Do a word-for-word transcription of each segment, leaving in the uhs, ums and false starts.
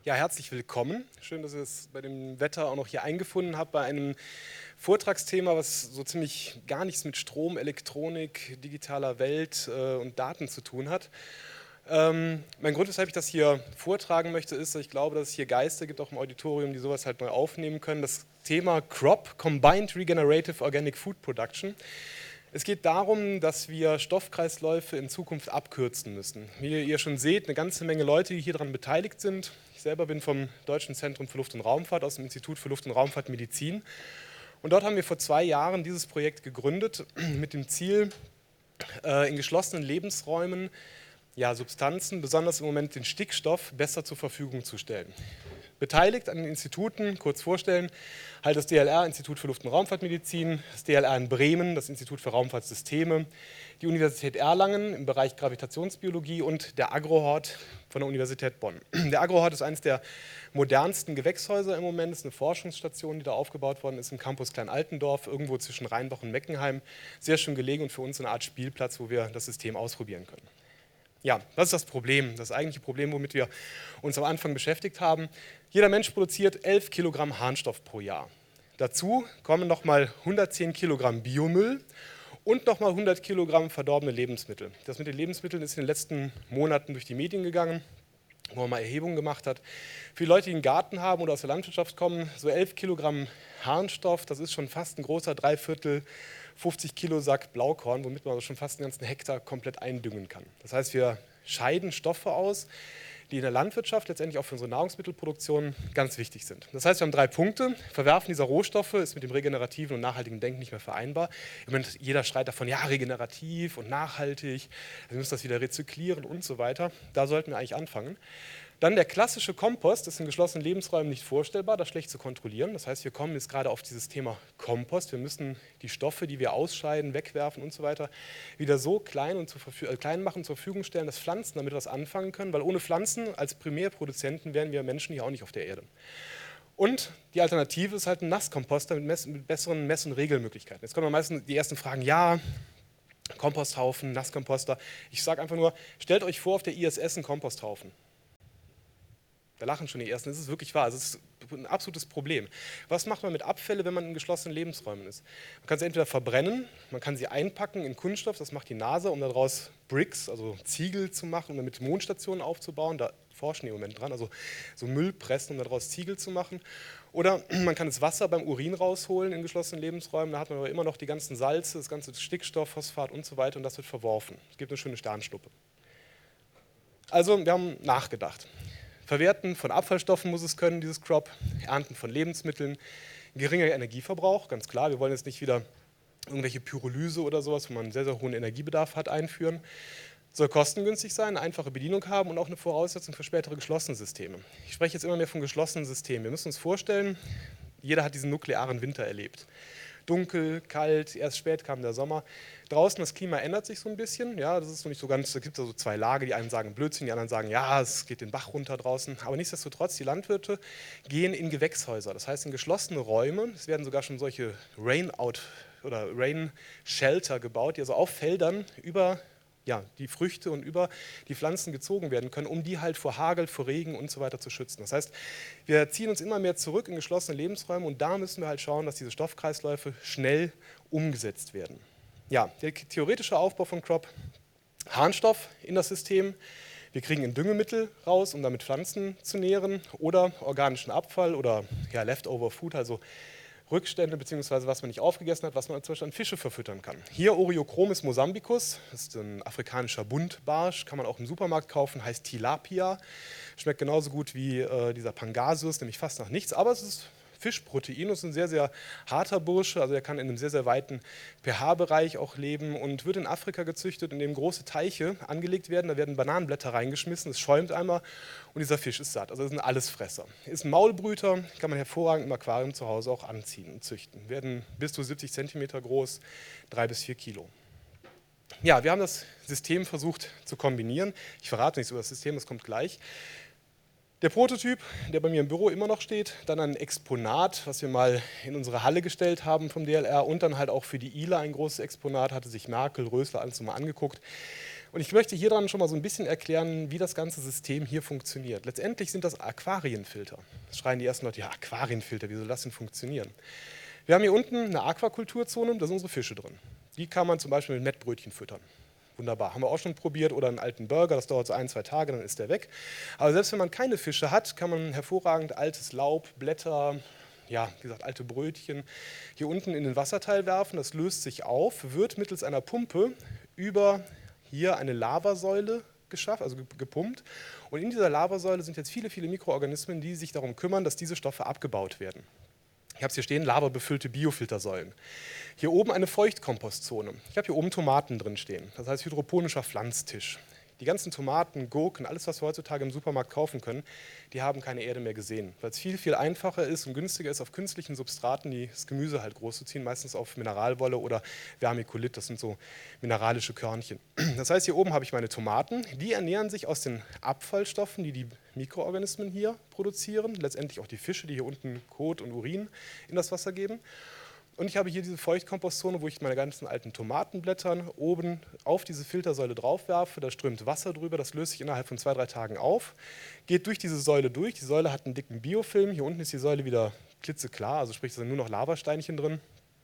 Ja, herzlich willkommen. Schön, dass ihr es bei dem Wetter auch noch hier eingefunden habt, bei einem Vortragsthema, was so ziemlich gar nichts mit Strom, Elektronik, digitaler Welt äh, und Daten zu tun hat. Ähm, mein Grund, weshalb ich das hier vortragen möchte, ist, dass ich glaube, dass es hier Geister gibt, auch im Auditorium, die sowas halt neu aufnehmen können. Das Thema CROP, Combined Regenerative Organic Food Production. Es geht darum, dass wir Stoffkreisläufe in Zukunft abkürzen müssen. Wie ihr schon seht, eine ganze Menge Leute, die hier daran beteiligt sind. Ich selber bin vom Deutschen Zentrum für Luft- und Raumfahrt aus dem Institut für Luft- und Raumfahrtmedizin. Und dort haben wir vor zwei Jahren dieses Projekt gegründet mit dem Ziel, in geschlossenen Lebensräumen ja, Substanzen, besonders im Moment den Stickstoff, besser zur Verfügung zu stellen. Beteiligt an den Instituten, kurz vorstellen, halt das D L R, Institut für Luft- und Raumfahrtmedizin, das D L R in Bremen, das Institut für Raumfahrtsysteme, die Universität Erlangen im Bereich Gravitationsbiologie und der Agrohort von der Universität Bonn. Der Agrohort ist eines der modernsten Gewächshäuser im Moment, ist eine Forschungsstation, die da aufgebaut worden ist im Campus Klein-Altendorf, irgendwo zwischen Rheinbach und Meckenheim. Sehr schön gelegen und für uns eine Art Spielplatz, wo wir das System ausprobieren können. Ja, das ist das Problem, das eigentliche Problem, womit wir uns am Anfang beschäftigt haben. Jeder Mensch produziert elf Kilogramm Harnstoff pro Jahr. Dazu kommen nochmal hundertzehn Kilogramm Biomüll und nochmal hundert Kilogramm verdorbene Lebensmittel. Das mit den Lebensmitteln ist in den letzten Monaten durch die Medien gegangen, wo man mal Erhebungen gemacht hat. Für die Leute, die einen Garten haben oder aus der Landwirtschaft kommen, so elf Kilogramm Harnstoff, das ist schon fast ein großer Dreiviertel fünfzig Kilo Sack Blaukorn, womit man also schon fast einen ganzen Hektar komplett eindüngen kann. Das heißt, wir scheiden Stoffe aus, die in der Landwirtschaft, letztendlich auch für unsere Nahrungsmittelproduktion ganz wichtig sind. Das heißt, wir haben drei Punkte. Verwerfen dieser Rohstoffe ist mit dem regenerativen und nachhaltigen Denken nicht mehr vereinbar. Im Moment jeder schreit davon, ja, regenerativ und nachhaltig, wir müssen das wieder rezyklieren und so weiter. Da sollten wir eigentlich anfangen. Dann der klassische Kompost ist in geschlossenen Lebensräumen nicht vorstellbar, das schlecht zu kontrollieren. Das heißt, wir kommen jetzt gerade auf dieses Thema Kompost. Wir müssen die Stoffe, die wir ausscheiden, wegwerfen und so weiter, wieder so klein, und zu äh, klein machen, zur Verfügung stellen, dass Pflanzen damit was anfangen können, weil ohne Pflanzen als Primärproduzenten wären wir Menschen hier auch nicht auf der Erde. Und die Alternative ist halt ein Nasskomposter mit, Mess mit besseren Mess- und Regelmöglichkeiten. Jetzt kommen meistens die ersten Fragen, ja, Komposthaufen, Nasskomposter. Ich sage einfach nur, stellt euch vor, auf der I S S einen Komposthaufen. Da lachen schon die Ersten, das ist wirklich wahr, also es ist ein absolutes Problem. Was macht man mit Abfällen, wenn man in geschlossenen Lebensräumen ist? Man kann sie entweder verbrennen, man kann sie einpacken in Kunststoff, das macht die NASA, um daraus Bricks, also Ziegel zu machen, um damit Mondstationen aufzubauen, da forschen die im Moment dran, also so Müllpressen, um daraus Ziegel zu machen. Oder man kann das Wasser beim Urin rausholen in geschlossenen Lebensräumen, da hat man aber immer noch die ganzen Salze, das ganze Stickstoff, Phosphat und so weiter und das wird verworfen. Es gibt eine schöne Sternschnuppe. Also wir haben nachgedacht. Verwerten von Abfallstoffen muss es können, dieses Crop, Ernten von Lebensmitteln, geringer Energieverbrauch, ganz klar, wir wollen jetzt nicht wieder irgendwelche Pyrolyse oder sowas, wo man einen sehr, sehr hohen Energiebedarf hat, einführen. Soll kostengünstig sein, eine einfache Bedienung haben und auch eine Voraussetzung für spätere geschlossene Systeme. Ich spreche jetzt immer mehr von geschlossenen Systemen. Wir müssen uns vorstellen, jeder hat diesen nuklearen Winter erlebt. Dunkel, kalt, erst spät kam der Sommer. Draußen das Klima ändert sich so ein bisschen, ja, das ist noch nicht so ganz, da gibt es also zwei Lager, die einen sagen Blödsinn, die anderen sagen, ja, es geht den Bach runter draußen, aber nichtsdestotrotz, die Landwirte gehen in Gewächshäuser, das heißt in geschlossene Räume, es werden sogar schon solche Rain-Out oder Rain-Shelter gebaut, die also auf Feldern über ja, die Früchte und über die Pflanzen gezogen werden können, um die halt vor Hagel, vor Regen und so weiter zu schützen. Das heißt, wir ziehen uns immer mehr zurück in geschlossene Lebensräume und da müssen wir halt schauen, dass diese Stoffkreisläufe schnell umgesetzt werden. Ja, der theoretische Aufbau von Crop, Harnstoff in das System, wir kriegen ein Düngemittel raus, um damit Pflanzen zu nähren oder organischen Abfall oder ja, Leftover Food, also Rückstände bzw. was man nicht aufgegessen hat, was man zum Beispiel an Fische verfüttern kann. Hier Oreochromis mosambicus, das ist ein afrikanischer Buntbarsch, kann man auch im Supermarkt kaufen, heißt Tilapia, schmeckt genauso gut wie äh, dieser Pangasius, nämlich fast nach nichts, aber es ist Fischprotein, ist ein sehr, sehr harter Bursche, also er kann in einem sehr, sehr weiten pH-Bereich auch leben und wird in Afrika gezüchtet, in dem große Teiche angelegt werden, da werden Bananenblätter reingeschmissen, es schäumt einmal und dieser Fisch ist satt, also das ist ein Allesfresser. Ist ein Maulbrüter, kann man hervorragend im Aquarium zu Hause auch anziehen und züchten, werden bis zu siebzig Zentimeter groß, drei bis vier Kilo. Ja, wir haben das System versucht zu kombinieren, ich verrate nichts über das System, das kommt gleich. Der Prototyp, der bei mir im Büro immer noch steht, dann ein Exponat, was wir mal in unsere Halle gestellt haben vom D L R und dann halt auch für die I L A ein großes Exponat, hatte sich Merkel, Rösler, alles mal angeguckt. Und ich möchte hier dann schon mal so ein bisschen erklären, wie das ganze System hier funktioniert. Letztendlich sind das Aquarienfilter. Das schreien die ersten Leute, ja, Aquarienfilter, wie soll das denn funktionieren? Wir haben hier unten eine Aquakulturzone, da sind unsere Fische drin. Die kann man zum Beispiel mit Mettbrötchen füttern. Wunderbar, haben wir auch schon probiert, oder einen alten Burger, das dauert so ein, zwei Tage, dann ist der weg. Aber selbst wenn man keine Fische hat, kann man hervorragend altes Laub, Blätter, ja, wie gesagt, alte Brötchen hier unten in den Wasserteil werfen. Das löst sich auf, wird mittels einer Pumpe über hier eine Lavasäule geschafft, also gepumpt. Und in dieser Lavasäule sind jetzt viele, viele Mikroorganismen, die sich darum kümmern, dass diese Stoffe abgebaut werden. Ich habe es hier stehen, lavabefüllte Biofiltersäulen. Hier oben eine Feuchtkompostzone. Ich habe hier oben Tomaten drin stehen, das heißt hydroponischer Pflanztisch. Die ganzen Tomaten, Gurken, alles, was wir heutzutage im Supermarkt kaufen können, die haben keine Erde mehr gesehen, weil es viel, viel einfacher ist und günstiger ist, auf künstlichen Substraten die das Gemüse halt groß zu ziehen, meistens auf Mineralwolle oder Vermiculit, das sind so mineralische Körnchen. Das heißt, hier oben habe ich meine Tomaten, die ernähren sich aus den Abfallstoffen, die die Mikroorganismen hier produzieren, letztendlich auch die Fische, die hier unten Kot und Urin in das Wasser geben. Und ich habe hier diese Feuchtkompostzone, wo ich meine ganzen alten Tomatenblättern oben auf diese Filtersäule drauf werfe. Da strömt Wasser drüber, das löst sich innerhalb von zwei, drei Tagen auf, geht durch diese Säule durch. Die Säule hat einen dicken Biofilm. Hier unten ist die Säule wieder klitzeklar, also sprich, da sind nur noch Lavasteinchen drin.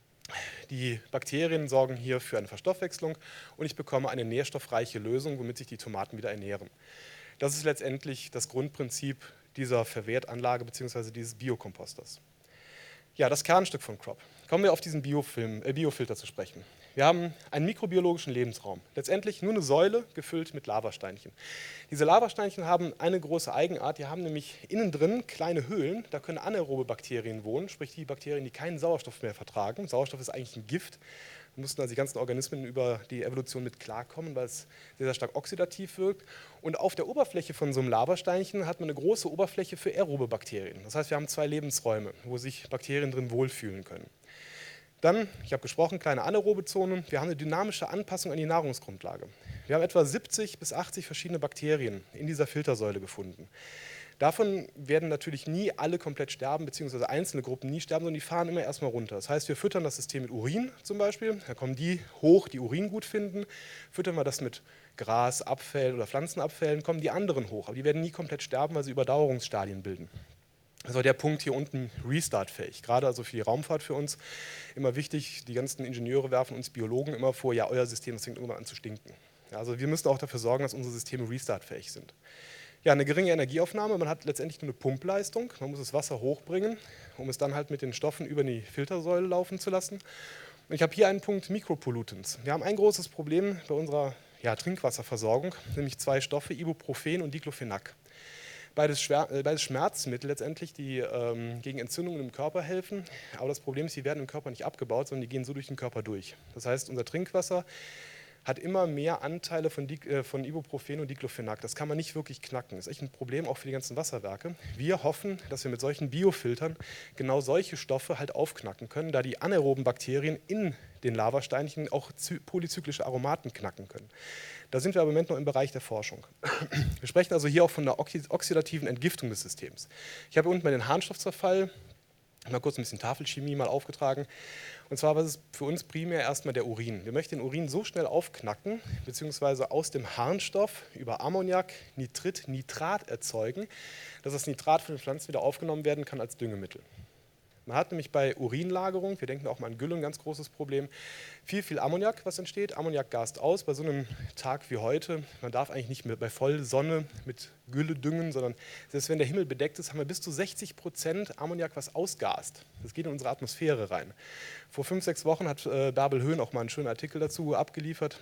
Die Bakterien sorgen hier für eine Verstoffwechslung und ich bekomme eine nährstoffreiche Lösung, womit sich die Tomaten wieder ernähren. Das ist letztendlich das Grundprinzip dieser Verwertanlage bzw. dieses Biokomposters. Ja, das Kernstück von Crop. Kommen wir auf diesen Biofilm, äh, Biofilter zu sprechen. Wir haben einen mikrobiologischen Lebensraum. Letztendlich nur eine Säule gefüllt mit Lavasteinchen. Diese Lavasteinchen haben eine große Eigenart. Die haben nämlich innen drin kleine Höhlen. Da können anaerobe Bakterien wohnen, sprich die Bakterien, die keinen Sauerstoff mehr vertragen. Sauerstoff ist eigentlich ein Gift. Da mussten also die ganzen Organismen über die Evolution mit klarkommen, weil es sehr, sehr stark oxidativ wirkt. Und auf der Oberfläche von so einem Lavasteinchen hat man eine große Oberfläche für aerobe Bakterien. Das heißt, wir haben zwei Lebensräume, wo sich Bakterien drin wohlfühlen können. Dann, ich habe gesprochen, kleine anaerobe Zonen. Wir haben eine dynamische Anpassung an die Nahrungsgrundlage. Wir haben etwa siebzig bis achtzig verschiedene Bakterien in dieser Filtersäule gefunden. Davon werden natürlich nie alle komplett sterben, beziehungsweise einzelne Gruppen nie sterben, sondern die fahren immer erstmal runter. Das heißt, wir füttern das System mit Urin zum Beispiel, da kommen die hoch, die Urin gut finden. Füttern wir das mit Gras, Abfällen oder Pflanzenabfällen, kommen die anderen hoch. Aber die werden nie komplett sterben, weil sie Überdauerungsstadien bilden. Das war der Punkt hier unten, restartfähig. Gerade also für die Raumfahrt für uns immer wichtig, die ganzen Ingenieure werfen uns Biologen immer vor, ja, euer System, das fängt irgendwann an zu stinken. Ja, also wir müssen auch dafür sorgen, dass unsere Systeme restartfähig sind. Ja, eine geringe Energieaufnahme, man hat letztendlich nur eine Pumpleistung, man muss das Wasser hochbringen, um es dann halt mit den Stoffen über die Filtersäule laufen zu lassen. Und ich habe hier einen Punkt Micropollutants. Wir haben ein großes Problem bei unserer ja, Trinkwasserversorgung, nämlich zwei Stoffe, Ibuprofen und Diclofenac. Beides, Schwer, äh, beides Schmerzmittel letztendlich, die ähm, gegen Entzündungen im Körper helfen, aber das Problem ist, die werden im Körper nicht abgebaut, sondern die gehen so durch den Körper durch. Das heißt, unser Trinkwasser hat immer mehr Anteile von, Di äh, von Ibuprofen und Diclofenac. Das kann man nicht wirklich knacken. Das ist echt ein Problem auch für die ganzen Wasserwerke. Wir hoffen, dass wir mit solchen Biofiltern genau solche Stoffe halt aufknacken können, da die anaeroben Bakterien in den Lavasteinchen auch polyzyklische Aromaten knacken können. Da sind wir aber im Moment noch im Bereich der Forschung. Wir sprechen also hier auch von der oxidativen Entgiftung des Systems. Ich habe hier unten mal den Harnstoffzerfall, mal kurz ein bisschen Tafelchemie mal aufgetragen. Und zwar war es für uns primär erstmal der Urin. Wir möchten den Urin so schnell aufknacken, beziehungsweise aus dem Harnstoff über Ammoniak Nitrit, Nitrat erzeugen, dass das Nitrat von den Pflanzen wieder aufgenommen werden kann als Düngemittel. Man hat nämlich bei Urinlagerung, wir denken auch mal an Gülle, ein ganz großes Problem, viel, viel Ammoniak, was entsteht. Ammoniak gast aus bei so einem Tag wie heute. Man darf eigentlich nicht mehr bei Vollsonne mit Gülle düngen, sondern selbst wenn der Himmel bedeckt ist, haben wir bis zu sechzig Prozent Ammoniak, was ausgast. Das geht in unsere Atmosphäre rein. Vor fünf, sechs Wochen hat äh, Bärbel Höhn auch mal einen schönen Artikel dazu abgeliefert,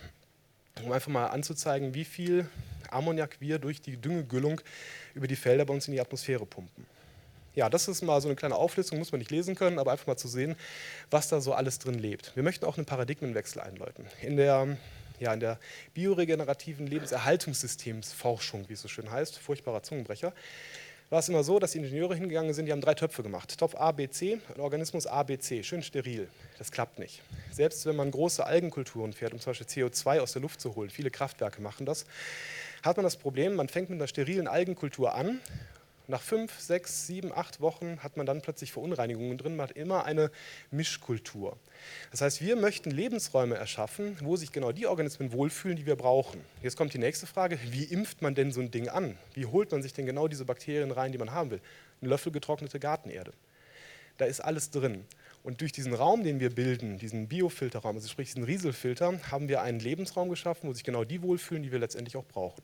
um einfach mal anzuzeigen, wie viel Ammoniak wir durch die Düngegüllung über die Felder bei uns in die Atmosphäre pumpen. Ja, das ist mal so eine kleine Auflistung, muss man nicht lesen können, aber einfach mal zu sehen, was da so alles drin lebt. Wir möchten auch einen Paradigmenwechsel einläuten. In der, ja, in der bioregenerativen Lebenserhaltungssystemsforschung, wie es so schön heißt, furchtbarer Zungenbrecher, war es immer so, dass die Ingenieure hingegangen sind, die haben drei Töpfe gemacht. Topf A, B, C, ein Organismus A, B, C, schön steril. Das klappt nicht. Selbst wenn man große Algenkulturen fährt, um zum Beispiel C O zwei aus der Luft zu holen, viele Kraftwerke machen das, hat man das Problem, man fängt mit einer sterilen Algenkultur an. nach fünf, sechs, sieben, acht Wochen hat man dann plötzlich Verunreinigungen drin, man hat immer eine Mischkultur. Das heißt, wir möchten Lebensräume erschaffen, wo sich genau die Organismen wohlfühlen, die wir brauchen. Jetzt kommt die nächste Frage, wie impft man denn so ein Ding an? Wie holt man sich denn genau diese Bakterien rein, die man haben will? Ein Löffel getrocknete Gartenerde. Da ist alles drin. Und durch diesen Raum, den wir bilden, diesen Biofilterraum, also sprich diesen Rieselfilter, haben wir einen Lebensraum geschaffen, wo sich genau die wohlfühlen, die wir letztendlich auch brauchen.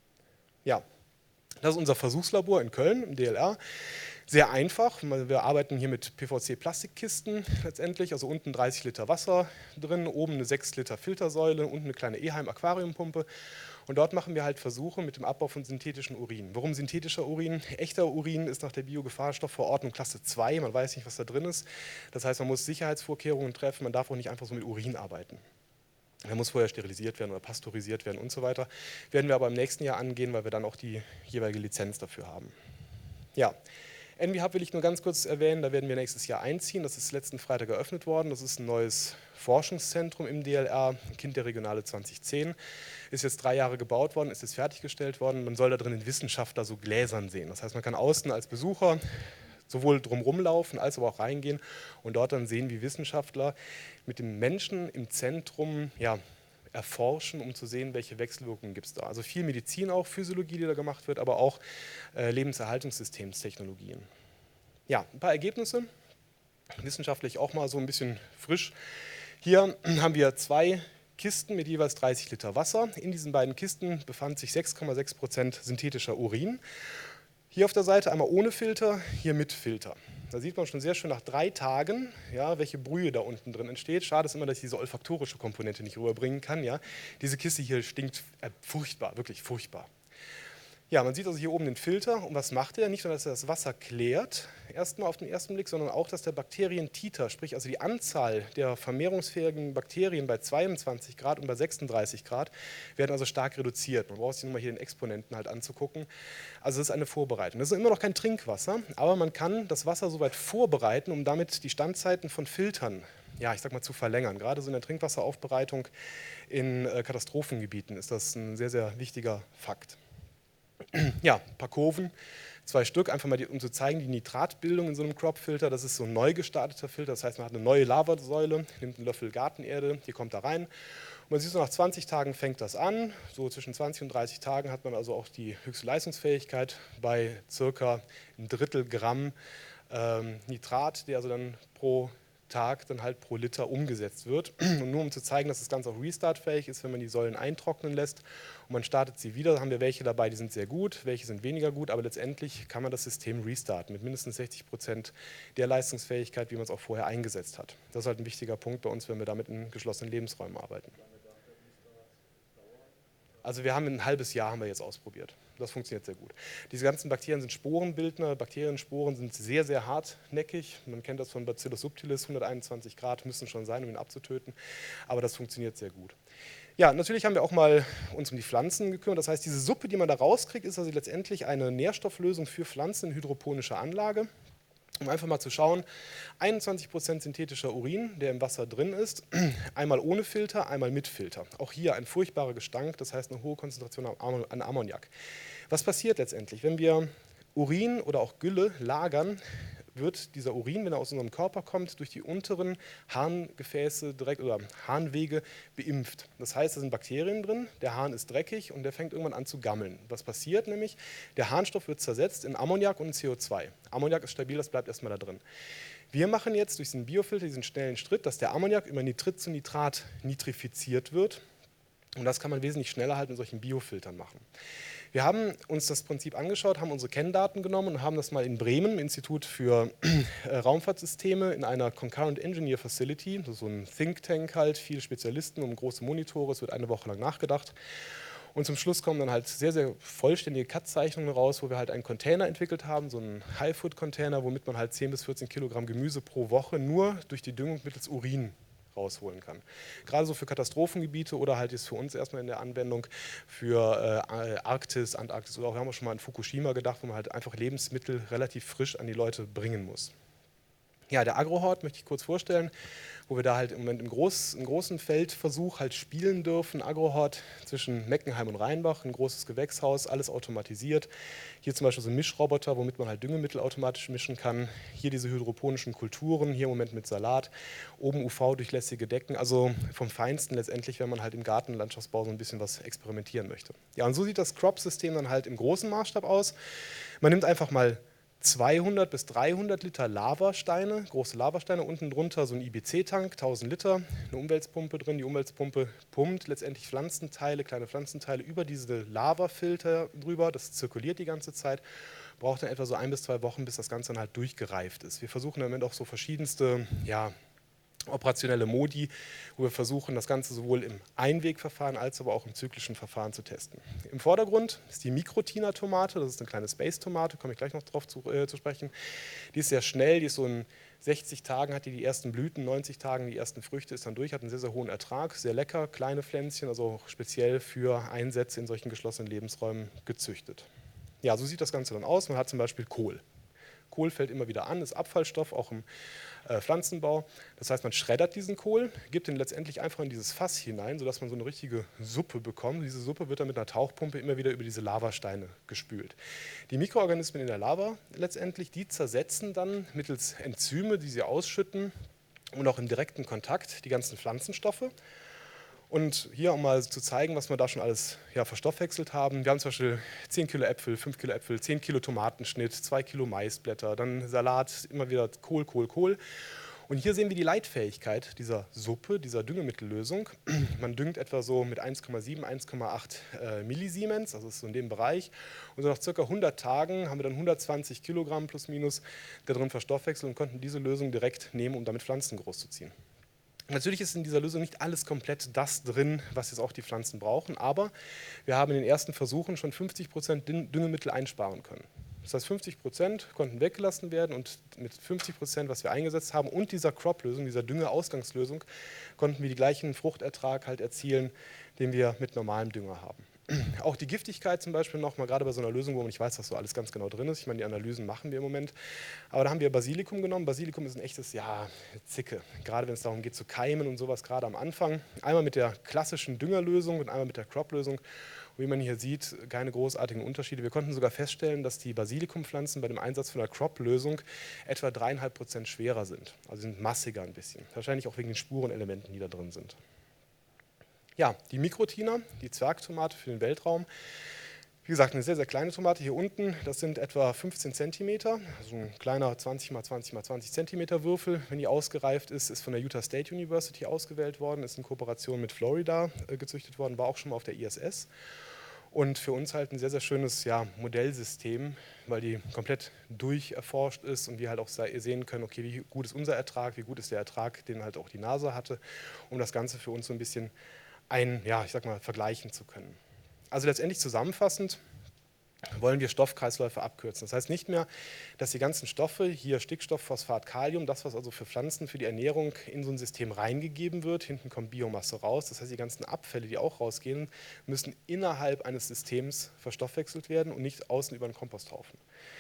Ja, das ist unser Versuchslabor in Köln, im D L R. Sehr einfach, wir arbeiten hier mit P V C-Plastikkisten letztendlich, also unten dreißig Liter Wasser drin, oben eine sechs Liter Filtersäule, unten eine kleine Eheim-Aquariumpumpe. Und dort machen wir halt Versuche mit dem Abbau von synthetischen Urin. Warum synthetischer Urin? Echter Urin ist nach der Biogefahrstoffverordnung Klasse zwei, man weiß nicht, was da drin ist. Das heißt, man muss Sicherheitsvorkehrungen treffen, man darf auch nicht einfach so mit Urin arbeiten. Er muss vorher sterilisiert werden oder pasteurisiert werden und so weiter. Werden wir aber im nächsten Jahr angehen, weil wir dann auch die jeweilige Lizenz dafür haben. Ja, N V Hub will ich nur ganz kurz erwähnen, da werden wir nächstes Jahr einziehen. Das ist letzten Freitag eröffnet worden. Das ist ein neues Forschungszentrum im D L R, Kind der Regionale zwanzig zehn. Ist jetzt drei Jahre gebaut worden, ist jetzt fertiggestellt worden. Man soll da drin den Wissenschaftler so gläsern sehen. Das heißt, man kann außen als Besucher sowohl drumherum laufen, als aber auch reingehen und dort dann sehen, wie Wissenschaftler mit dem Menschen im Zentrum ja, erforschen, um zu sehen, welche Wechselwirkungen gibt es da. Also viel Medizin auch, Physiologie, die da gemacht wird, aber auch äh, Lebenserhaltungssystemstechnologien. Ja, ein paar Ergebnisse, wissenschaftlich auch mal so ein bisschen frisch. Hier haben wir zwei Kisten mit jeweils dreißig Liter Wasser. In diesen beiden Kisten befand sich sechs Komma sechs Prozent synthetischer Urin. Hier auf der Seite einmal ohne Filter, hier mit Filter. Da sieht man schon sehr schön nach drei Tagen, ja, welche Brühe da unten drin entsteht. Schade ist immer, dass ich diese olfaktorische Komponente nicht rüberbringen kann. Ja. Diese Kiste hier stinkt äh, furchtbar, wirklich furchtbar. Ja, man sieht also hier oben den Filter und was macht er? Nicht nur, dass er das Wasser klärt, erstmal auf den ersten Blick, sondern auch, dass der Bakterientiter, sprich also die Anzahl der vermehrungsfähigen Bakterien bei zweiundzwanzig Grad und bei sechsunddreißig Grad werden also stark reduziert. Man braucht sich nur mal hier den Exponenten halt anzugucken. Also das ist eine Vorbereitung. Das ist immer noch kein Trinkwasser, aber man kann das Wasser soweit vorbereiten, um damit die Standzeiten von Filtern, ja, ich sag mal, zu verlängern. Gerade so in der Trinkwasseraufbereitung in äh, Katastrophengebieten ist das ein sehr, sehr wichtiger Fakt. Ja, ein paar Kurven, zwei Stück, einfach mal die, um zu zeigen, die Nitratbildung in so einem Crop-Filter, das ist so ein neu gestarteter Filter, das heißt, man hat eine neue Lavasäule, nimmt einen Löffel Gartenerde, die kommt da rein und man sieht so, nach zwanzig Tagen fängt das an, so zwischen zwanzig und dreißig Tagen hat man also auch die höchste Leistungsfähigkeit bei circa ein Drittel Gramm ähm, Nitrat, der also dann pro Tag dann halt pro Liter umgesetzt wird. Und nur um zu zeigen, dass das Ganze auch restartfähig ist, wenn man die Säulen eintrocknen lässt und man startet sie wieder, haben wir welche dabei, die sind sehr gut, welche sind weniger gut, aber letztendlich kann man das System restarten mit mindestens sechzig Prozent der Leistungsfähigkeit, wie man es auch vorher eingesetzt hat. Das ist halt ein wichtiger Punkt bei uns, wenn wir damit in geschlossenen Lebensräumen arbeiten. Also wir haben ein halbes Jahr haben wir jetzt ausprobiert. Das funktioniert sehr gut. Diese ganzen Bakterien sind Sporenbildner. Bakteriensporen sind sehr, sehr hartnäckig. Man kennt das von Bacillus subtilis, hunderteinundzwanzig Grad müssen schon sein, um ihn abzutöten. Aber das funktioniert sehr gut. Ja, natürlich haben wir auch mal uns um die Pflanzen gekümmert. Das heißt, diese Suppe, die man da rauskriegt, ist also letztendlich eine Nährstofflösung für Pflanzen in hydroponischer Anlage. Um einfach mal zu schauen, einundzwanzig Prozent synthetischer Urin, der im Wasser drin ist, einmal ohne Filter, einmal mit Filter. Auch hier ein furchtbarer Gestank, das heißt eine hohe Konzentration an Ammoniak. Was passiert letztendlich? Wenn wir Urin oder auch Gülle lagern, wird dieser Urin, wenn er aus unserem Körper kommt, durch die unteren Harngefäße direkt oder Harnwege beimpft. Das heißt, da sind Bakterien drin, der Harn ist dreckig und der fängt irgendwann an zu gammeln. Was passiert nämlich? Der Harnstoff wird zersetzt in Ammoniak und in C O zwei. Ammoniak ist stabil, das bleibt erstmal da drin. Wir machen jetzt durch diesen Biofilter diesen schnellen Schritt, dass der Ammoniak über Nitrit zu Nitrat nitrifiziert wird. Und das kann man wesentlich schneller halt in solchen Biofiltern machen. Wir haben uns das Prinzip angeschaut, haben unsere Kenndaten genommen und haben das mal in Bremen, im Institut für äh, Raumfahrtsysteme, in einer Concurrent Engineer Facility, das ist so ein Think Tank halt, viele Spezialisten um große Monitore, es wird eine Woche lang nachgedacht. Und zum Schluss kommen dann halt sehr, sehr vollständige C A D-Zeichnungen raus, wo wir halt einen Container entwickelt haben, so einen High-Food-Container, womit man halt zehn bis vierzehn Kilogramm Gemüse pro Woche nur durch die Düngung mittels Urin rausholen kann. Gerade so für Katastrophengebiete oder halt jetzt für uns erstmal in der Anwendung für äh, Arktis, Antarktis oder auch, wir haben auch schon mal an Fukushima gedacht, wo man halt einfach Lebensmittel relativ frisch an die Leute bringen muss. Ja, der Agrohort möchte ich kurz vorstellen, wo wir da halt im Moment im, Groß, im großen Feldversuch halt spielen dürfen. Agrohort zwischen Meckenheim und Rheinbach, ein großes Gewächshaus, alles automatisiert. Hier zum Beispiel so ein Mischroboter, womit man halt Düngemittel automatisch mischen kann. Hier diese hydroponischen Kulturen, hier im Moment mit Salat. Oben U V-durchlässige Decken, also vom Feinsten letztendlich, wenn man halt im Gartenlandschaftsbau so ein bisschen was experimentieren möchte. Ja, und so sieht das Crop-System dann halt im großen Maßstab aus. Man nimmt einfach mal zweihundert bis dreihundert Liter Lavasteine, große Lavasteine, unten drunter so ein I B C-Tank, tausend Liter, eine Umweltpumpe drin. Die Umweltpumpe pumpt letztendlich Pflanzenteile, kleine Pflanzenteile über diese Lavafilter drüber. Das zirkuliert die ganze Zeit, braucht dann etwa so ein bis zwei Wochen, bis das Ganze dann halt durchgereift ist. Wir versuchen im Moment auch so verschiedenste, ja, operationelle Modi, wo wir versuchen, das Ganze sowohl im Einwegverfahren als aber auch im zyklischen Verfahren zu testen. Im Vordergrund ist die Mikrotina-Tomate, das ist eine kleine Space-Tomate, komme ich gleich noch drauf zu, äh, zu sprechen. Die ist sehr schnell, die ist so in sechzig Tagen, hat die die ersten Blüten, neunzig Tagen die ersten Früchte, ist dann durch, hat einen sehr, sehr hohen Ertrag, sehr lecker, kleine Pflänzchen, also auch speziell für Einsätze in solchen geschlossenen Lebensräumen gezüchtet. Ja, so sieht das Ganze dann aus. Man hat zum Beispiel Kohl. Kohl fällt immer wieder an, ist Abfallstoff, auch im äh, Pflanzenbau. Das heißt, man schreddert diesen Kohl, gibt ihn letztendlich einfach in dieses Fass hinein, sodass man so eine richtige Suppe bekommt. Diese Suppe wird dann mit einer Tauchpumpe immer wieder über diese Lavasteine gespült. Die Mikroorganismen in der Lava letztendlich, die zersetzen dann mittels Enzyme, die sie ausschütten und auch im direkten Kontakt die ganzen Pflanzenstoffe. Und hier, um mal zu zeigen, was wir da schon alles ja, verstoffwechselt haben. Wir haben zum Beispiel zehn Kilo Äpfel, fünf Kilo Äpfel, zehn Kilo Tomatenschnitt, zwei Kilo Maisblätter, dann Salat, immer wieder Kohl, Kohl, Kohl. Und hier sehen wir die Leitfähigkeit dieser Suppe, dieser Düngemittellösung. Man düngt etwa so mit eins Komma sieben, eins Komma acht äh, Millisiemens, also ist so in dem Bereich. Und so nach ca. hundert Tagen haben wir dann hundertzwanzig Kilogramm plus minus da drin verstoffwechselt und konnten diese Lösung direkt nehmen, um damit Pflanzen großzuziehen. Natürlich ist in dieser Lösung nicht alles komplett das drin, was jetzt auch die Pflanzen brauchen, aber wir haben in den ersten Versuchen schon fünfzig Prozent Düngemittel einsparen können. Das heißt, fünfzig Prozent konnten weggelassen werden und mit fünfzig Prozent, was wir eingesetzt haben und dieser Crop-Lösung, dieser Dünge-Ausgangslösung, konnten wir den gleichen Fruchtertrag halt erzielen, den wir mit normalem Dünger haben. Auch die Giftigkeit zum Beispiel nochmal, gerade bei so einer Lösung, wo man nicht weiß, was so alles ganz genau drin ist. Ich meine, die Analysen machen wir im Moment. Aber da haben wir Basilikum genommen. Basilikum ist ein echtes, ja, Zicke. Gerade wenn es darum geht zu keimen und sowas, gerade am Anfang. Einmal mit der klassischen Düngerlösung und einmal mit der Crop-Lösung. Und wie man hier sieht, keine großartigen Unterschiede. Wir konnten sogar feststellen, dass die Basilikumpflanzen bei dem Einsatz von der Crop-Lösung etwa dreieinhalb Prozent schwerer sind. Also sind massiger ein bisschen. Wahrscheinlich auch wegen den Spurenelementen, die da drin sind. Ja, die Mikrotina, die Zwergtomate für den Weltraum. Wie gesagt, eine sehr, sehr kleine Tomate hier unten. Das sind etwa fünfzehn Zentimeter, also ein kleiner zwanzig mal zwanzig mal zwanzig Zentimeter Würfel. Wenn die ausgereift ist, ist von der Utah State University ausgewählt worden, ist in Kooperation mit Florida äh, gezüchtet worden, war auch schon mal auf der I S S. Und für uns halt ein sehr, sehr schönes ja, Modellsystem, weil die komplett durcherforscht ist und wir halt auch sehen können, okay, wie gut ist unser Ertrag, wie gut ist der Ertrag, den halt auch die NASA hatte, um das Ganze für uns so ein bisschen ein, ja, ich sag mal, vergleichen zu können. Also letztendlich zusammenfassend wollen wir Stoffkreisläufe abkürzen. Das heißt nicht mehr, dass die ganzen Stoffe, hier Stickstoff, Phosphat, Kalium, das, was also für Pflanzen, für die Ernährung in so ein System reingegeben wird, hinten kommt Biomasse raus. Das heißt, die ganzen Abfälle, die auch rausgehen, müssen innerhalb eines Systems verstoffwechselt werden und nicht außen über einen Komposthaufen.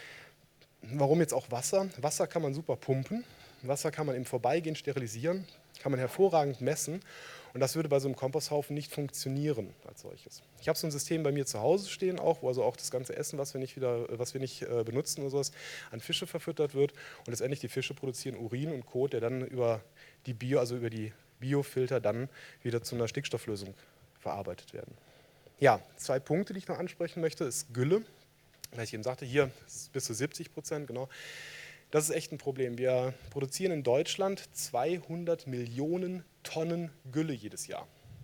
Warum jetzt auch Wasser? Wasser kann man super pumpen. Wasser kann man im Vorbeigehen sterilisieren, kann man hervorragend messen. Und das würde bei so einem Komposthaufen nicht funktionieren als solches. Ich habe so ein System bei mir zu Hause stehen, auch, wo also auch das ganze Essen, was wir nicht, wieder, was wir nicht äh, benutzen oder sowas, an Fische verfüttert wird. Und letztendlich die Fische produzieren Urin und Kot, der dann über die Bio, also über die Biofilter dann wieder zu einer Stickstofflösung verarbeitet werden. Ja, zwei Punkte, die ich noch ansprechen möchte, ist Gülle. Weil ich eben sagte, hier bis zu siebzig Prozent, genau. Das ist echt ein Problem. Wir produzieren in Deutschland zweihundert Millionen Tonnen Gülle jedes Jahr.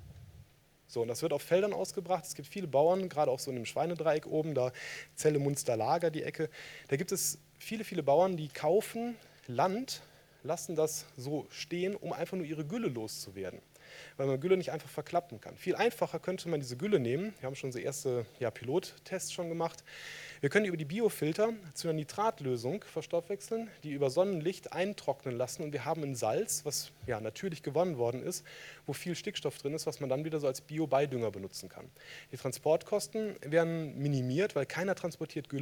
So, und das wird auf Feldern ausgebracht. Es gibt viele Bauern, gerade auch so in dem Schweinedreieck oben, da Celle, Munster, Lager, die Ecke. Da gibt es viele, viele Bauern, die kaufen Land, lassen das so stehen, um einfach nur ihre Gülle loszuwerden. Weil man Gülle nicht einfach verklappen kann. Viel einfacher könnte man diese Gülle nehmen. Wir haben schon so erste ja, Pilottests schon gemacht. Wir können die über die Biofilter zu einer Nitratlösung verstoffwechseln, die über Sonnenlicht eintrocknen lassen und wir haben ein Salz, was ja, natürlich gewonnen worden ist, wo viel Stickstoff drin ist, was man dann wieder so als Bio-Beidünger benutzen kann. Die Transportkosten werden minimiert, weil keiner transportiert Gülle.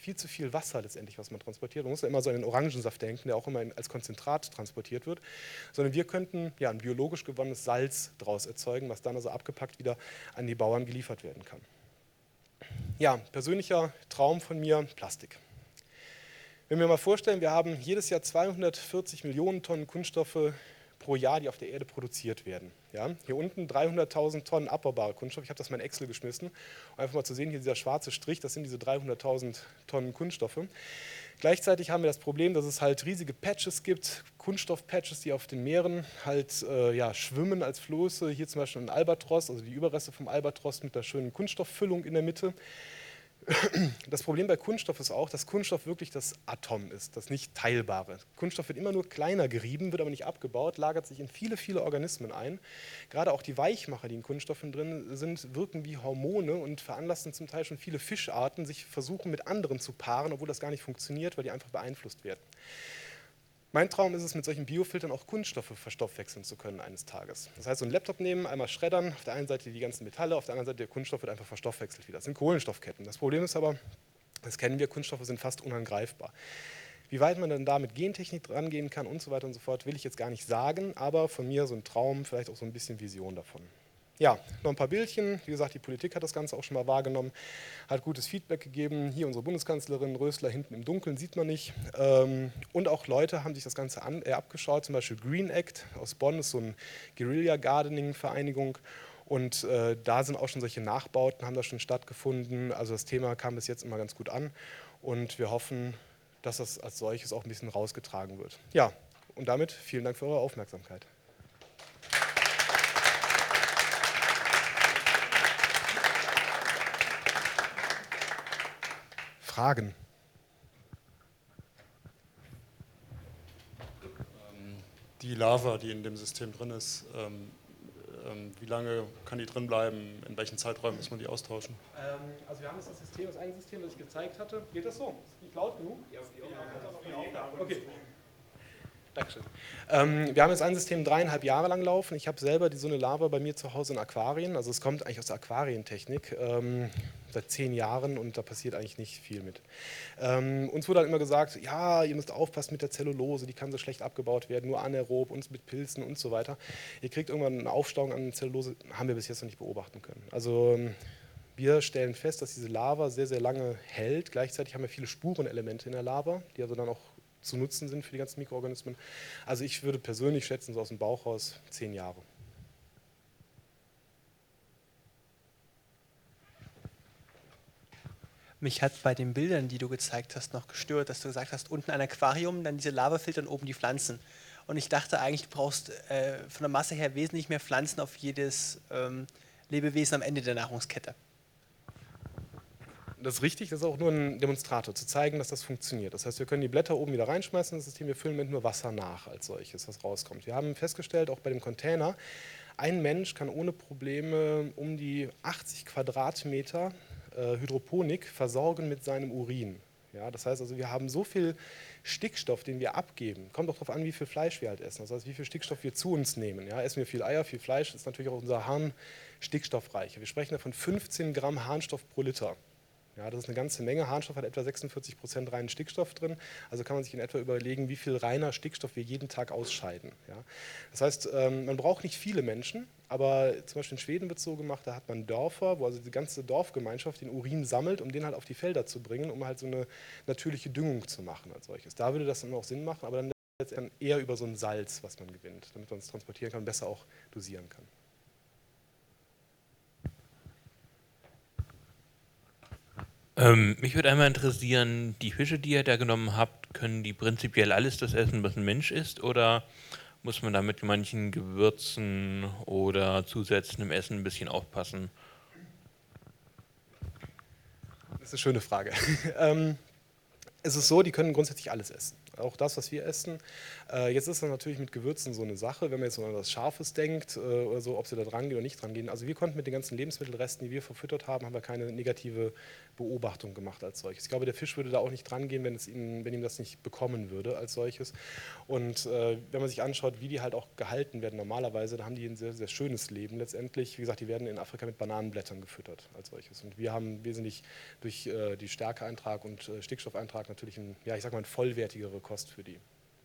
viel zu viel Wasser letztendlich, was man transportiert. Man muss ja immer so an den Orangensaft denken, der auch immer als Konzentrat transportiert wird, sondern wir könnten ja ein biologisch gewonnenes Salz daraus erzeugen, was dann also abgepackt wieder an die Bauern geliefert werden kann. Ja, persönlicher Traum von mir, Plastik. Wenn wir mal vorstellen, wir haben jedes Jahr zweihundertvierzig Millionen Tonnen Kunststoffe pro Jahr, die auf der Erde produziert werden. Ja, hier unten dreihunderttausend Tonnen abbaubare Kunststoff. Ich habe das mal in Excel geschmissen, um einfach mal zu sehen, hier dieser schwarze Strich, das sind diese dreihunderttausend Tonnen Kunststoffe. Gleichzeitig haben wir das Problem, dass es halt riesige Patches gibt, Kunststoffpatches, die auf den Meeren halt äh, ja, schwimmen als Flosse. Hier zum Beispiel ein Albatros, also die Überreste vom Albatros mit einer schönen Kunststofffüllung in der Mitte. Das Problem bei Kunststoff ist auch, dass Kunststoff wirklich das Atom ist, das nicht Teilbare. Kunststoff wird immer nur kleiner gerieben, wird aber nicht abgebaut, lagert sich in viele, viele Organismen ein. Gerade auch die Weichmacher, die in Kunststoffen drin sind, wirken wie Hormone und veranlassen zum Teil schon viele Fischarten, sich versuchen mit anderen zu paaren, obwohl das gar nicht funktioniert, weil die einfach beeinflusst werden. Mein Traum ist es, mit solchen Biofiltern auch Kunststoffe verstoffwechseln zu können eines Tages. Das heißt, so einen Laptop nehmen, einmal schreddern, auf der einen Seite die ganzen Metalle, auf der anderen Seite der Kunststoff wird einfach verstoffwechselt wieder. Das sind Kohlenstoffketten. Das Problem ist aber, das kennen wir, Kunststoffe sind fast unangreifbar. Wie weit man dann da mit Gentechnik rangehen kann und so weiter und so fort, will ich jetzt gar nicht sagen, aber von mir so ein Traum, vielleicht auch so ein bisschen Vision davon. Ja, noch ein paar Bildchen. Wie gesagt, die Politik hat das Ganze auch schon mal wahrgenommen, hat gutes Feedback gegeben. Hier unsere Bundeskanzlerin Rösler hinten im Dunkeln, sieht man nicht. Und auch Leute haben sich das Ganze an, äh, abgeschaut, zum Beispiel Green Act aus Bonn, ist so eine Guerilla-Gardening-Vereinigung. Und äh, da sind auch schon solche Nachbauten, haben da schon stattgefunden. Also das Thema kam bis jetzt immer ganz gut an. Und wir hoffen, dass das als solches auch ein bisschen rausgetragen wird. Ja, und damit vielen Dank für eure Aufmerksamkeit. Fragen? Die Lava, die in dem System drin ist, ähm, ähm, wie lange kann die drin bleiben? In welchen Zeiträumen muss man die austauschen? Ähm, also wir haben jetzt das System, das eine System, das ich gezeigt hatte. Geht das so? Ist nicht laut genug? Ja, okay. Dankeschön. Ähm, wir haben jetzt ein System dreieinhalb Jahre lang laufen. Ich habe selber die, so eine Lava bei mir zu Hause in Aquarien. Also es kommt eigentlich aus der Aquarientechnik. Ähm, seit zehn Jahren und da passiert eigentlich nicht viel mit. Ähm, uns wurde dann immer gesagt, ja, ihr müsst aufpassen mit der Zellulose, die kann so schlecht abgebaut werden, nur anaerob und mit Pilzen und so weiter. Ihr kriegt irgendwann eine Aufstauung an Zellulose, haben wir bis jetzt noch nicht beobachten können. Also wir stellen fest, dass diese Lava sehr, sehr lange hält. Gleichzeitig haben wir viele Spurenelemente in der Lava, die also dann auch zu nutzen sind für die ganzen Mikroorganismen. Also ich würde persönlich schätzen, so aus dem Bauch raus, zehn Jahre. Mich hat bei den Bildern, die du gezeigt hast, noch gestört, dass du gesagt hast, unten ein Aquarium, dann diese Lavafilter und oben die Pflanzen. Und ich dachte eigentlich, du brauchst äh, von der Masse her wesentlich mehr Pflanzen auf jedes ähm, Lebewesen am Ende der Nahrungskette. Das ist richtig, das ist auch nur ein Demonstrator, zu zeigen, dass das funktioniert. Das heißt, wir können die Blätter oben wieder reinschmeißen in das System, wir füllen mit nur Wasser nach als solches, was rauskommt. Wir haben festgestellt, auch bei dem Container, ein Mensch kann ohne Probleme um die achtzig Quadratmeter äh, Hydroponik versorgen mit seinem Urin. Ja, das heißt also, wir haben so viel Stickstoff, den wir abgeben. Kommt auch darauf an, wie viel Fleisch wir halt essen. Das heißt, wie viel Stickstoff wir zu uns nehmen. Ja, essen wir viel Eier, viel Fleisch, ist natürlich auch unser Harn stickstoffreicher. Wir sprechen da von fünfzehn Gramm Harnstoff pro Liter. Ja, das ist eine ganze Menge. Harnstoff hat etwa sechsundvierzig Prozent reinen Stickstoff drin. Also kann man sich in etwa überlegen, wie viel reiner Stickstoff wir jeden Tag ausscheiden. Ja. Das heißt, man braucht nicht viele Menschen, aber zum Beispiel in Schweden wird es so gemacht, da hat man Dörfer, wo also die ganze Dorfgemeinschaft den Urin sammelt, um den halt auf die Felder zu bringen, um halt so eine natürliche Düngung zu machen als solches. Da würde das dann auch Sinn machen, aber dann letztendlich eher über so ein Salz, was man gewinnt, damit man es transportieren kann und besser auch dosieren kann. Ähm, mich würde einmal interessieren, die Fische, die ihr da genommen habt, können die prinzipiell alles das essen, was ein Mensch isst, oder muss man da mit manchen Gewürzen oder Zusätzen im Essen ein bisschen aufpassen? Das ist eine schöne Frage. ähm, es ist so, die können grundsätzlich alles essen. Auch das, was wir essen. Äh, jetzt ist das natürlich mit Gewürzen so eine Sache, wenn man jetzt so an was Scharfes denkt äh, oder so, ob sie da dran gehen oder nicht dran gehen. Also wir konnten mit den ganzen Lebensmittelresten, die wir verfüttert haben, haben wir keine negative Beobachtung gemacht als solches. Ich glaube, der Fisch würde da auch nicht dran gehen, wenn, es ihm, wenn ihm das nicht bekommen würde als solches. Und äh, wenn man sich anschaut, wie die halt auch gehalten werden normalerweise, da haben die ein sehr, sehr schönes Leben letztendlich. Wie gesagt, die werden in Afrika mit Bananenblättern gefüttert als solches. Und wir haben wesentlich durch äh, die Stärkeeintrag und äh, Stickstoffeintrag natürlich ein, ja, ich sag mal, eine vollwertigere Kost für die.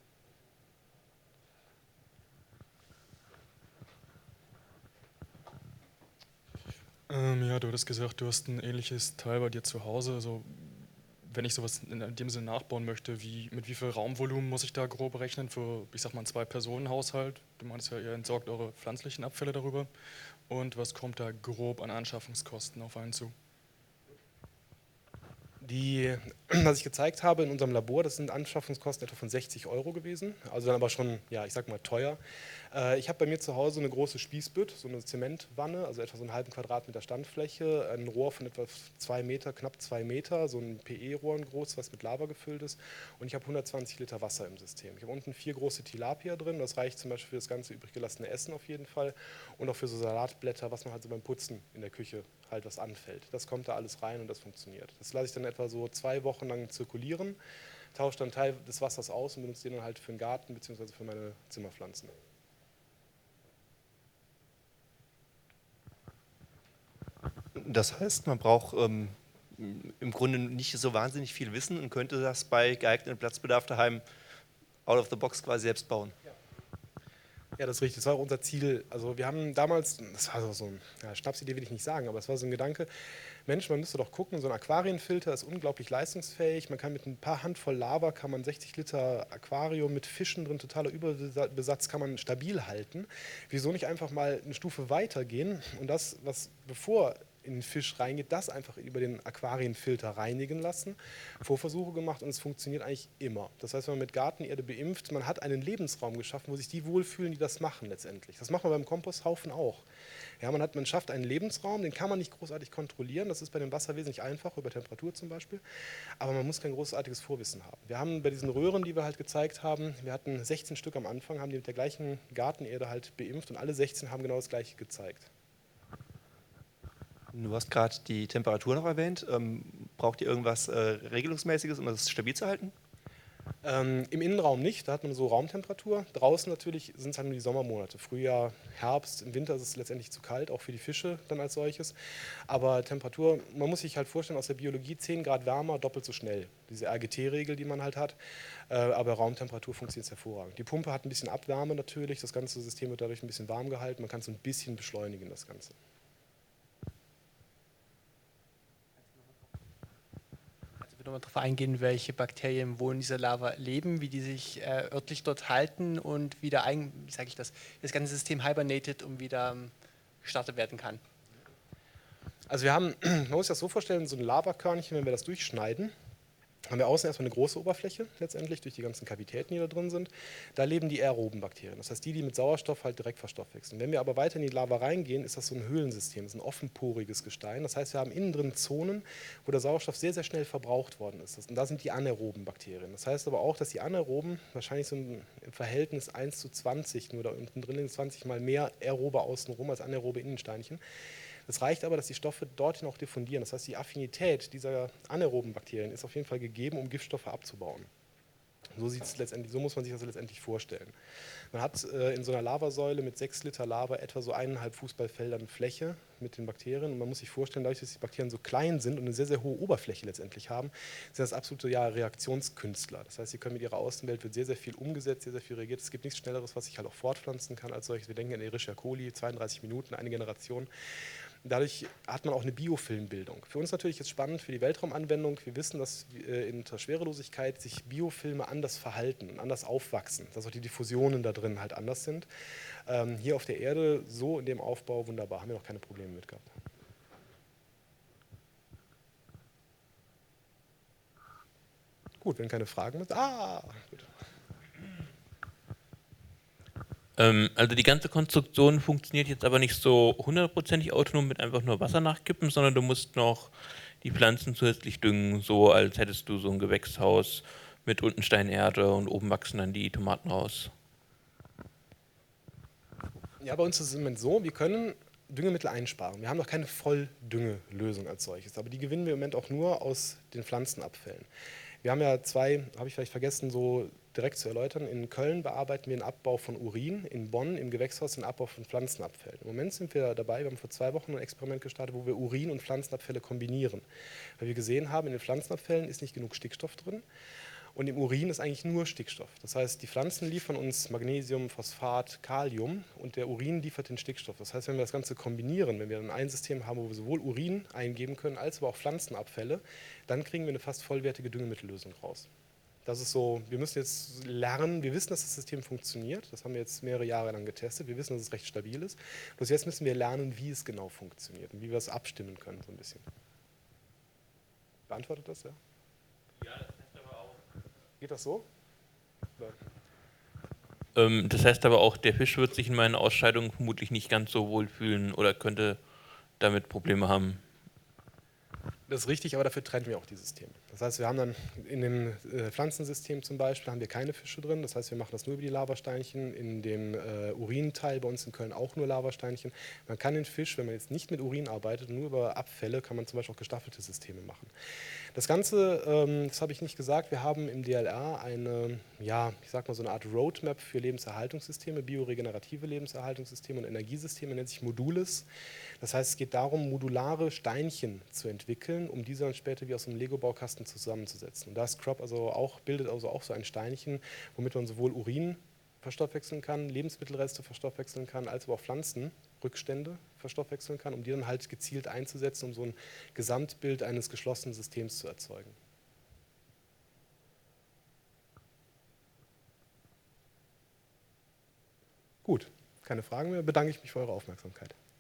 Ähm, ja, du hattest gesagt, du hast ein ähnliches Teil bei dir zu Hause. Also, wenn ich sowas in dem Sinne nachbauen möchte, wie, mit wie viel Raumvolumen muss ich da grob rechnen für, ich sag mal, einen Zwei-Personen-Haushalt? Du meinst ja, ihr entsorgt eure pflanzlichen Abfälle darüber. Und was kommt da grob an Anschaffungskosten auf einen zu? Die, was ich gezeigt habe in unserem Labor, das sind Anschaffungskosten etwa von sechzig Euro gewesen, also dann aber schon, ja, ich sag mal teuer. Äh, ich habe bei mir zu Hause eine große Spießbütt, so eine Zementwanne, also etwa so einen halben Quadratmeter Standfläche, ein Rohr von etwa zwei Meter, knapp zwei Meter, so ein P E-Rohr groß, was mit Lava gefüllt ist, und ich habe hundertzwanzig Liter Wasser im System. Ich habe unten vier große Tilapia drin, das reicht zum Beispiel für das ganze übrig gelassene Essen auf jeden Fall und auch für so Salatblätter, was man halt so beim Putzen in der Küche halt was anfällt. Das kommt da alles rein und das funktioniert. Das lasse ich dann etwa so zwei Wochen lang zirkulieren, tausche dann Teil des Wassers aus und benutze den dann halt für den Garten bzw. für meine Zimmerpflanzen. Das heißt, man braucht ähm, im Grunde nicht so wahnsinnig viel Wissen und könnte das bei geeignetem Platzbedarf daheim out of the box quasi selbst bauen. Ja, das ist richtig. Das war auch unser Ziel. Also wir haben damals, das war so eine ja, Schnapsidee, will ich nicht sagen, aber es war so ein Gedanke, Mensch, man müsste doch gucken, so ein Aquarienfilter ist unglaublich leistungsfähig. Man kann mit ein paar Handvoll Lava, kann man sechzig Liter Aquarium mit Fischen drin, totaler Überbesatz, kann man stabil halten. Wieso nicht einfach mal eine Stufe weiter gehen und das, was bevor in den Fisch reingeht, das einfach über den Aquarienfilter reinigen lassen, Vorversuche gemacht und es funktioniert eigentlich immer. Das heißt, wenn man mit Gartenerde beimpft, man hat einen Lebensraum geschaffen, wo sich die wohlfühlen, die das machen letztendlich. Das macht man beim Komposthaufen auch. Ja, man, hat, man schafft einen Lebensraum, den kann man nicht großartig kontrollieren, das ist bei dem Wasser wesentlich einfacher, über Temperatur zum Beispiel, aber man muss kein großartiges Vorwissen haben. Wir haben bei diesen Röhren, die wir halt gezeigt haben, wir hatten sechzehn Stück am Anfang, haben die mit der gleichen Gartenerde halt beimpft und alle sechzehn haben genau das Gleiche gezeigt. Du hast gerade die Temperatur noch erwähnt. Ähm, braucht ihr irgendwas äh, Regelungsmäßiges, um das stabil zu halten? Ähm, Im Innenraum nicht, da hat man so Raumtemperatur. Draußen natürlich sind es halt nur die Sommermonate. Frühjahr, Herbst, im Winter ist es letztendlich zu kalt, auch für die Fische dann als solches. Aber Temperatur, man muss sich halt vorstellen, aus der Biologie zehn Grad wärmer, doppelt so schnell. Diese R G T-Regel, die man halt hat. Äh, aber Raumtemperatur funktioniert hervorragend. Die Pumpe hat ein bisschen Abwärme natürlich, das ganze System wird dadurch ein bisschen warm gehalten. Man kann es ein bisschen beschleunigen, das Ganze. Nochmal darauf eingehen, welche Bakterien wo in dieser Lava leben, wie die sich äh, örtlich dort halten und wie, da ein, wie sage ich das, das ganze System hibernated und wieder ähm, gestartet werden kann. Also wir haben, man muss sich das so vorstellen, so ein Lavakörnchen, wenn wir das durchschneiden, haben wir außen erstmal eine große Oberfläche, letztendlich durch die ganzen Kavitäten, die da drin sind. Da leben die aeroben Bakterien, das heißt die, die mit Sauerstoff halt direkt verstoffwechseln. Wenn wir aber weiter in die Lava reingehen, ist das so ein Höhlensystem, das ist ein offenporiges Gestein. Das heißt, wir haben innen drin Zonen, wo der Sauerstoff sehr, sehr schnell verbraucht worden ist. Und da sind die anaeroben Bakterien. Das heißt aber auch, dass die anaeroben wahrscheinlich so im Verhältnis eins zu zwanzig, nur da unten drin sind zwanzig mal mehr aerobe außenrum als anaerobe Innensteinchen. Es reicht aber, dass die Stoffe dorthin auch diffundieren. Das heißt, die Affinität dieser anaeroben Bakterien ist auf jeden Fall gegeben, um Giftstoffe abzubauen. So, sieht's letztendlich, so muss man sich das letztendlich vorstellen. Man hat äh, in so einer Lavasäule mit sechs Liter Lava etwa so eineinhalb Fußballfeldern Fläche mit den Bakterien. Und man muss sich vorstellen, dadurch, dass die Bakterien so klein sind und eine sehr, sehr hohe Oberfläche letztendlich haben, sind das absolute ja, Reaktionskünstler. Das heißt, sie können mit ihrer Außenwelt wird sehr, sehr viel umgesetzt, sehr, sehr viel reagiert. Es gibt nichts Schnelleres, was sich halt auch fortpflanzen kann als solches. Wir denken an Escherichia coli, zweiunddreißig Minuten, eine Generation. Dadurch hat man auch eine Biofilmbildung. Für uns natürlich jetzt spannend für die Weltraumanwendung. Wir wissen, dass äh, in der Schwerelosigkeit sich Biofilme anders verhalten und anders aufwachsen, dass auch die Diffusionen da drin halt anders sind. Ähm, hier auf der Erde so in dem Aufbau wunderbar, haben wir noch keine Probleme mit gehabt. Gut, wenn keine Fragen sind. Ah, gut. Ähm, also die ganze Konstruktion funktioniert jetzt aber nicht so hundertprozentig autonom mit einfach nur Wasser nachkippen, sondern du musst noch die Pflanzen zusätzlich düngen, so als hättest du so ein Gewächshaus mit unten Steinerde und oben wachsen dann die Tomaten raus. Ja, bei uns ist es im Moment so, wir können Düngemittel einsparen. Wir haben noch keine Volldüngelösung als solches, aber die gewinnen wir im Moment auch nur aus den Pflanzenabfällen. Wir haben ja zwei, habe ich vielleicht vergessen, so direkt zu erläutern. In Köln bearbeiten wir den Abbau von Urin, in Bonn im Gewächshaus den Abbau von Pflanzenabfällen. Im Moment sind wir dabei, wir haben vor zwei Wochen ein Experiment gestartet, wo wir Urin und Pflanzenabfälle kombinieren. Weil wir gesehen haben, in den Pflanzenabfällen ist nicht genug Stickstoff drin und im Urin ist eigentlich nur Stickstoff. Das heißt, die Pflanzen liefern uns Magnesium, Phosphat, Kalium und der Urin liefert den Stickstoff. Das heißt, wenn wir das Ganze kombinieren, wenn wir dann ein System haben, wo wir sowohl Urin eingeben können, als aber auch Pflanzenabfälle, dann kriegen wir eine fast vollwertige Düngemittellösung raus. Das ist so, wir müssen jetzt lernen, wir wissen, dass das System funktioniert, das haben wir jetzt mehrere Jahre lang getestet, wir wissen, dass es recht stabil ist. Bloß jetzt müssen wir lernen, wie es genau funktioniert und wie wir es abstimmen können, so ein bisschen. Beantwortet das, ja? Ja, das heißt aber auch. Geht das so? Oder? Ähm, das heißt aber auch, der Fisch wird sich in meinen Ausscheidungen vermutlich nicht ganz so wohl fühlen oder könnte damit Probleme haben. Das ist richtig, aber dafür trennen wir auch die Systeme. Das heißt, wir haben dann in dem äh, Pflanzensystem zum Beispiel haben wir keine Fische drin. Das heißt, wir machen das nur über die Lavasteinchen. In dem äh, Urinteil bei uns in Köln auch nur Lavasteinchen. Man kann den Fisch, wenn man jetzt nicht mit Urin arbeitet, nur über Abfälle, kann man zum Beispiel auch gestaffelte Systeme machen. Das Ganze, ähm, das habe ich nicht gesagt, wir haben im D L R eine, ja, ich sag mal so eine Art Roadmap für Lebenserhaltungssysteme, bioregenerative Lebenserhaltungssysteme und Energiesysteme, nennt sich Modules. Das heißt, es geht darum, modulare Steinchen zu entwickeln, um diese dann später wie aus einem Lego-Baukasten zusammenzusetzen. Und da ist Crop also auch, bildet also auch so ein Steinchen, womit man sowohl Urin verstoffwechseln kann, Lebensmittelreste verstoffwechseln kann, als aber auch Pflanzenrückstände verstoffwechseln kann, um die dann halt gezielt einzusetzen, um so ein Gesamtbild eines geschlossenen Systems zu erzeugen. Gut, keine Fragen mehr, bedanke ich mich für eure Aufmerksamkeit.